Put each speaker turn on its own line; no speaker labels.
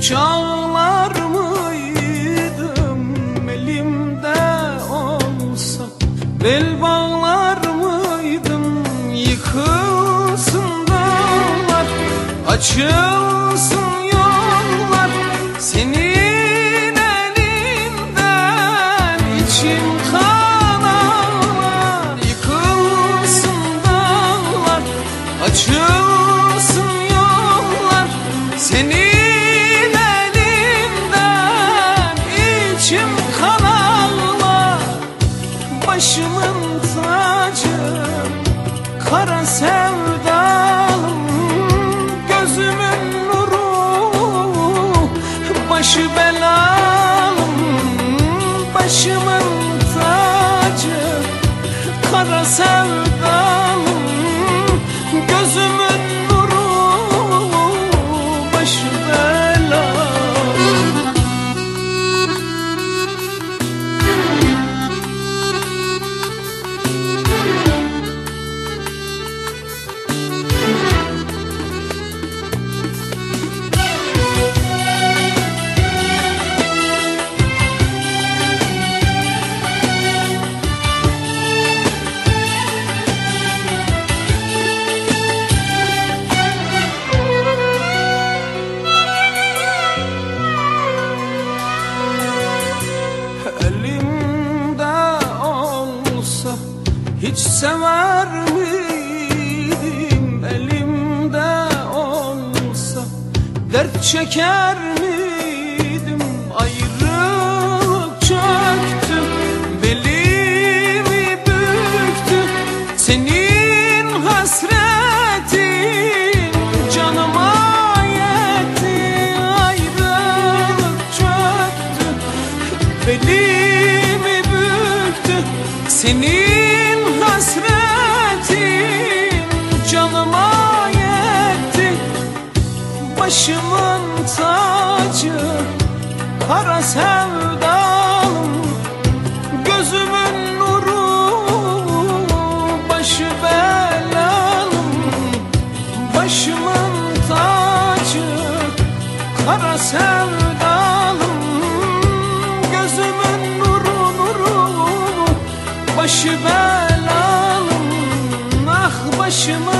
Hiç ağlar mıydım elimde olsa? Bel bağlar mıydım yıkılsın dağlar, açılsın yollar senin elinden, içim kan ağlar. Yıkılsın dağlar, açılsın yollar senin başımın tacı, kara sevdalım, gözümün nuru, başı belalım. Başımın tacı, kara sevdalım, gözümün nuru, başı belalım. Hiç sever miydim elimde olsa? Dert çeker miydim? Ayrılık çöktü, belimi büktü. Senin hasretin canıma yetti. Ayrılık çöktü, belimi büktü. Senin hasretin canıma yetti. Başımın tacı, kara sevdalım, gözümün nuru, başı belalım. Başımın tacı, kara sevdalım, gözümün nuru, başı belalım. Ah başımın